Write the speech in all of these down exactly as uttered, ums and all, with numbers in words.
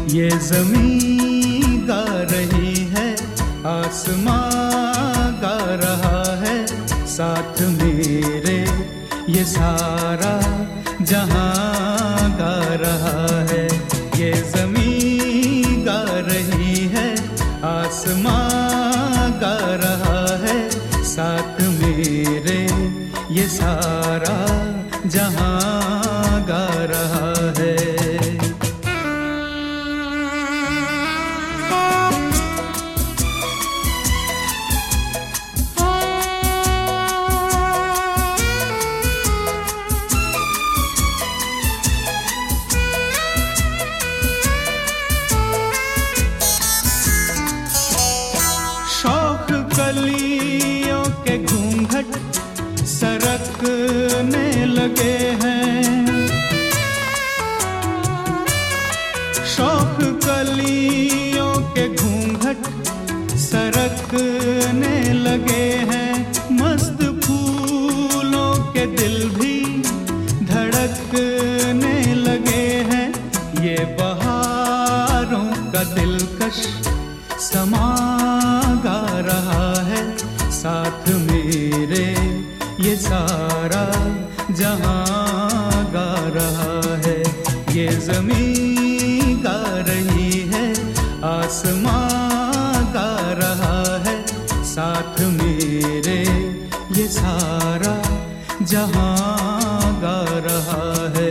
ये ज़मीं गा रही है, आसमां गा रहा है, साथ मेरे ये सारा जहां गा रहा है। ये ज़मीं गा रही है, आसमां गा रहा है, साथ मेरे ये सारा जहां गा रहा है। कलियों के घूंघट सरकने लगे हैं, शौक कलियों के घूंघट सरकने लगे हैं, मस्त फूलों के दिल भी धड़कने लगे हैं। ये बहारों का दिलकश समा गा रहा है, साथ मेरे ये सारा जहां गा रहा है। ये ज़मीं गा रही है, आसमां गा रहा है, साथ मेरे ये सारा जहां गा रहा है।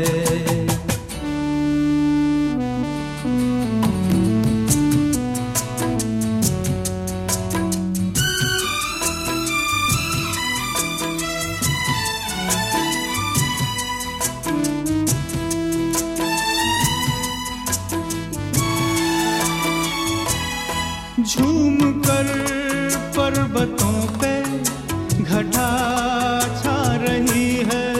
झूम कर पर्वतों पे घटा छा रही है,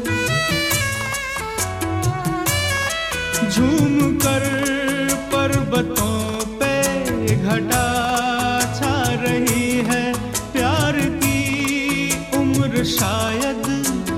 झूम कर पर्वतों पे घटा छा रही है। प्यार की उम्र शायद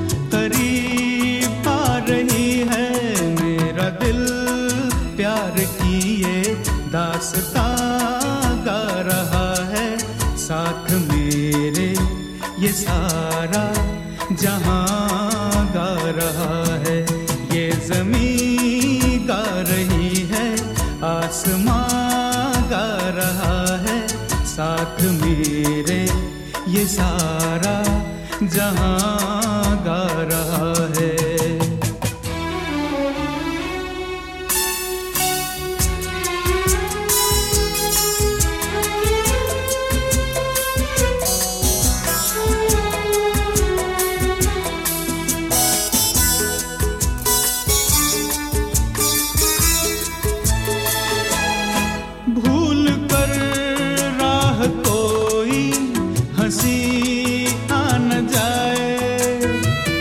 करीब आ रही है, मेरा दिल प्यार की ये दास्तां गा रहा है, साथ मेरे ये सारा जहां गा रहा है। ये ज़मीं गा रही है, आसमां गा रहा है, साथ मेरे ये सारा जहां गा रहा है। हंसी आ न जाए,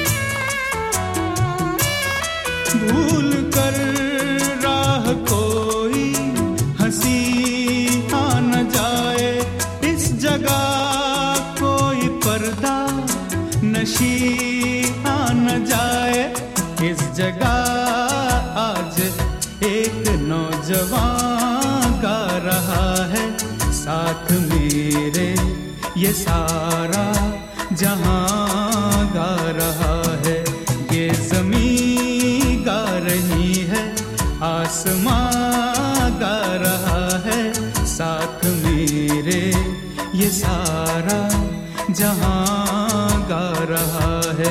भूल कर राह कोई हंसी आ न जाए, इस जगह कोई पर्दा नशी आ न जाए। इस जगह आज एक नौजवान गा रहा है, साथ मेरे ये सारा जहां गा रहा है। ये ज़मीं गा रही है, आसमां गा रहा है, साथ मेरे ये सारा जहां गा रहा है।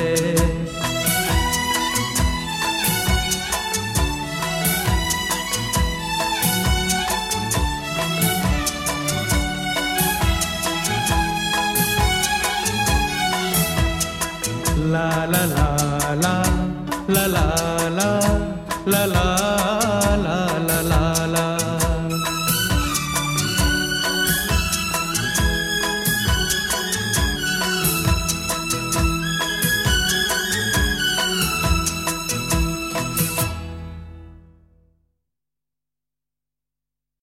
La la la la la la la la la la la la la